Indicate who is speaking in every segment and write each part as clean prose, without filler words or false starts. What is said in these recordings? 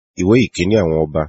Speaker 1: Ìwé ìkíní àwọn ọba,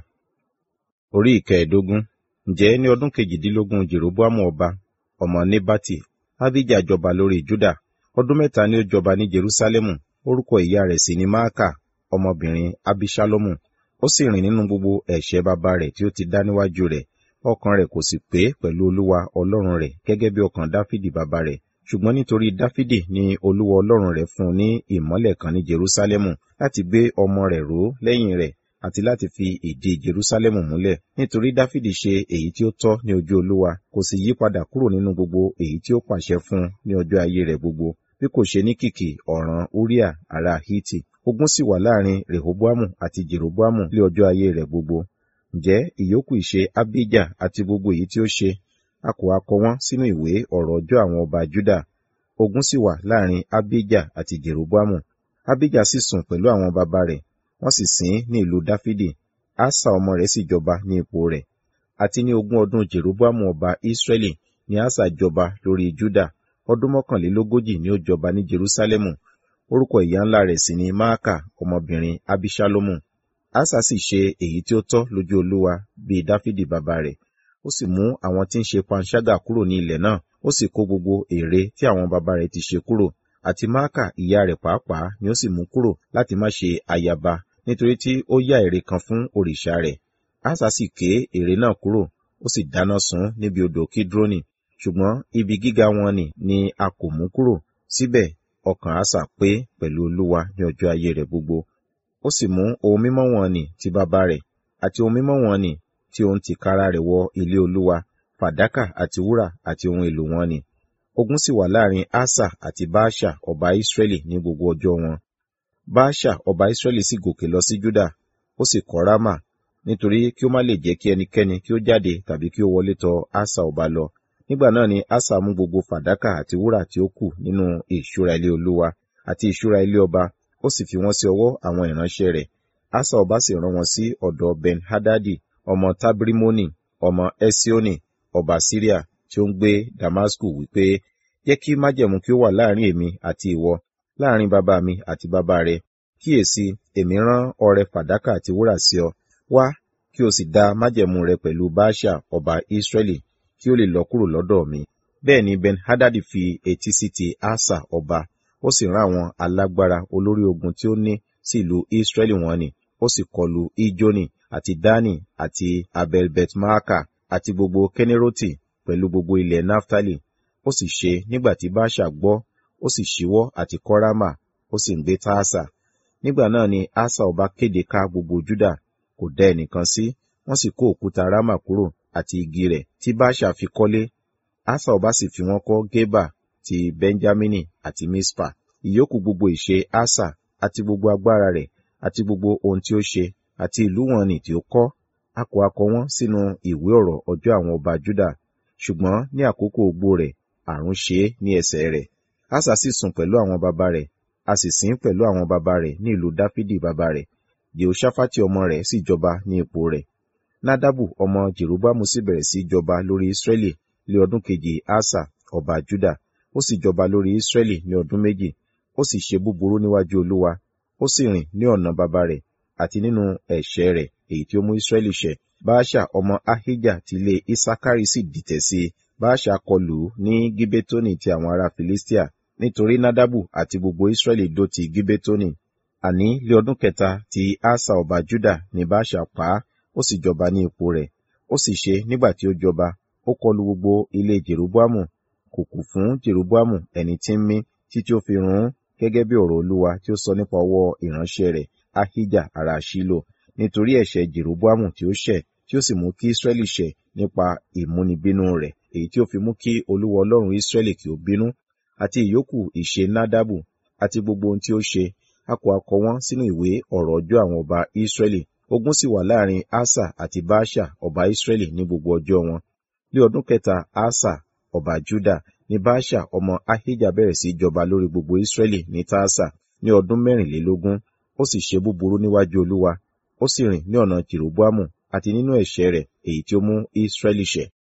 Speaker 1: orí ìkẹẹ̀dógún. Ǹjẹ́ ní ọdún kejìdínlógún Jeroboamu ọba, ọmọ Nebati, Abijah jọba lórí Juda. Ọdún 3 ni ó jọba ní Jerusalẹmu. Orúkọ ìyá rẹ̀ sì ni Maaka, ọmọbìnrin Abiṣalomu. Ó sì rìn nínú gbogbo ẹ̀ṣẹ̀ baba rẹ̀ tí ó ti dá níwájú rẹ̀. Ọkàn rẹ̀ kò sì pé pẹ̀lú Olúwa Ọlọ́run rẹ̀ gẹ́gẹ́ bí ọkàn Dáfídì baba rẹ̀. Ṣùgbọ́n nítorí Dáfídì ni Olúwa Ọlọ́run rẹ̀ fún un ní ìmọ́lẹ̀ kan ní Jerusalẹmu láti gbé ọmọ rẹ̀ ró lẹ́yìn rẹ̀ àti láti fi ìdí Jerusalẹmu múlẹ̀. Nítorí Dáfídì ṣe èyí tí ó tọ́ ní ojú Olúwa, kò sì yí padà kúrò nínú gbogbo èyí tí ó pàṣẹ fún ní ọjọ́ ayé rẹ̀ gbogbo, bí kò ṣe ní kìkì ọ̀ràn Uriah ará Hiti. Ogun sì wà láàrin Rehoboamu àti Jeroboamu lé ọjọ́ ayé rẹ̀ gbogbo. Ǹjẹ́ ìyókù ìṣe Abijah àti gbogbo èyí tí ó ṣe, a kò ha kọ wọ́n sínú ìwé ọ̀rọ̀ ọjọ́ àwọn ọba Juda? Ogun sì wà láàrin Abijah àti Jeroboamu. Abijah sì sùn pẹ̀lú àwọn baba rẹ̀, wọ́n sì sìn ní ìlú Dáfídì. Asa ọmọ rẹ̀ sì jọba ní ipò rẹ̀. Àti ní 20 ọdún Jeroboamu ọba Israẹli ni Asa jọba lórí Juda. Ọdún 41 ni ó jọba ní Jerusalẹmu. Orúkọ ìyá ńlá rẹ̀ sì ni Maaka, ọmọbìnrin Abiṣalomu. Asa sì ṣe èyí tí ó tọ́ lójú Olúwa bí Dáfídì baba rẹ̀. Ó sì mú àwọn tí ń ṣe panṣágà kúrò ní ilẹ̀ náà, ó sì kó gbogbo èrè tí àwọn baba rẹ̀ ti ṣe kúrò. Àti Maaka ìyá rẹ̀ pàápàá ni ó sì mú kúrò láti má ṣe ayaba, nítorí tí ó yá ère kan fún òrìṣà rẹ̀. Asa sì ké ère náà kúrò, ó sì dáná sun níbi odò Kidroni. Ṣùgbọ́n ibi gíga wọn ni a kò mú kúrò. Síbẹ̀ ọkàn Asa pé pẹ̀lú Olúwa ní ọjọ́ ayé rẹ̀ gbogbo. Ó sì mú ohun mímọ́ wọn nì ti baba rẹ̀, àti ohun mímọ́ wọn nì tí òun tìkára rẹ̀ wọ ilé Olúwa, fàdákà àti wúrà àti ohun èlò wọn nì. Ogun sì wà láàrin Asa àti Baasha ọba Israẹli ní gbogbo ọjọ́ wọn. Baasha ọba Israẹli sì gòkè lọ sí Juda, ó sì kọ́ Rama, nítorí kí ó má lè jẹ́ kí ẹnikẹ́ni kí ó jáde tàbí kí ó wọlé tọ̀ Asa ọba lọ. Nígbà náà ni Asa mú gbogbo fàdákà àti wúrà tí ó kù nínú ìṣúra ilé Olúwa àti ìṣúra ilé ọba, ó sì fi wọ́n sí ọwọ́ àwọn ìránṣẹ́ rẹ̀. Asa ọba sì rán wọn sí ọ̀dọ̀ Ben-Hadadi, ọmọ Tabrimoni, ọmọ Esioni, ọba Siria, tí ó ń gbé Damasku, wípé, jẹ́ kí májẹ̀mú kí ó wà láàrin èmi àti ìwọ, láàrin bàbá mi àti bàbá rẹ. Kíyèsí, èmi rán ọrẹ fàdákà àti wúrà sí ọ. Wá, kí o sì dá májẹ̀mú rẹ pẹ̀lú Baasha ọba Israẹli, kí ó lè lọ kúrò lọ́dọ̀ mi. Bẹ́ẹ̀ ni Ben-Hadadi fi etí sí ti Asa ọba, ó sì rán àwọn alágbára olórí ogun tí ó ní sí ìlú Israẹli wọn nì. Ó sì kọlù Ijoni àti Dani àti Abel-Bet-Maaka àti gbogbo Keneroti pẹ̀lú gbogbo ilẹ̀ Naftali. Ó sì ṣe nígbà tí Baasha gbọ́, ó sì ṣíwọ́ àti kọ́ Rama, ó sì ń gbé Taasa. Nígbà náà ni Asa ọba kéde ká gbogbo Juda, kò dá ẹnìkan sí, wọ́n sì kó òkúta Rama kúrò àti igi rẹ̀ tí Baasha fi kọ́lé. Asa ọba sì fi wọ́n kọ́ Geba ti Benjamini àti Mispa. Ìyókù gbogbo ìṣe Asa àti gbogbo agbára rẹ̀ àti gbogbo ohun tí ó ṣe àti ìlú wọn nì tí ó kọ́, a kò kọ wọ́n sínú ìwé ọ̀rọ̀ ọjọ́ àwọn ọba Juda. Ṣùgbọ́n ní àkókò ogbó rẹ̀, àrùn ṣe é ní ẹsẹ̀ rẹ̀. Asa sì sùn pẹ̀lú àwọn baba rẹ̀, a sì sìn pẹ̀lú àwọn baba rẹ̀ ní ìlú Dáfídì baba rẹ̀. Jehoṣafati ọmọ rẹ̀ sì jọba ní ipò rẹ̀. Nadabu ọmọ Jeroboamu sì bẹ̀rẹ̀ sí jọba lórí Israẹli ní ọdún kejì Asa ọba Juda. Ó sì jọba lórí Israẹli ní ọdún 2. Ó sì ṣe búburú níwájú Olúwa. Ó sì rìn ní ọ̀nà baba rẹ̀ àti nínú ẹ̀ṣẹ̀ rẹ̀ èyí tí ó mú Israẹli ṣẹ̀. Baasha ọmọ Ahijah ti ilé Isakari sì dìtẹ̀ sí i. Baasha kọlù ní Gibetoni ti àwọn ará Filistia, nítorí Nadabu àti gbogbo Israẹli dó ti Gibetoni. Àní lé ọdún 3 ti Asa ọba Juda ni Baasha pa á, ó sì jọba ní ipò rẹ̀. Ó sì ṣe nígbà tí ó jọba, ó kọlù gbogbo ilé Jeroboamu, kò kù fún Jeroboamu ẹni tí ń mí, títí ó fi run ún, gẹ́gẹ́ bí ọ̀rọ̀ Olúwa tí ó sọ nípa ọwọ́ ìránṣẹ́ rẹ̀ Ahijah ará Ṣilo, nítorí ẹ̀ṣẹ̀ Jeroboamu tí ó ṣẹ̀, tí ó sì mú kí Israẹli ṣẹ̀ nípa ìmúnibínú rẹ̀, èyí tí ó fi mú kí Olúwa Ọlọ́run Israẹli kí ó bínú. Àti ìyókù ìṣe Nadabu àti gbogbo ohun tí ó ṣe, a kò kọ wọ́n sínú ìwé ọ̀rọ̀ ọjọ́ àwọn ọba Israẹli. Ogun sì wà láàrin Asa àti Baasha ọba Israẹli ní gbogbo ọjọ́ wọn. Ní ọdún 3 Asa ọba Juda ni Baasha ọmọ Ahijah bẹ̀rẹ̀ sí jọba lórí gbogbo Israẹli ní Taasa ní ọdún 24. Ó sì ṣe búburú níwájú Olúwa, ó sì rìn ní ọ̀nà Jeroboamu àti nínú ẹ̀ṣẹ̀ rẹ̀ èyí tí ó mú Israẹli ṣẹ̀.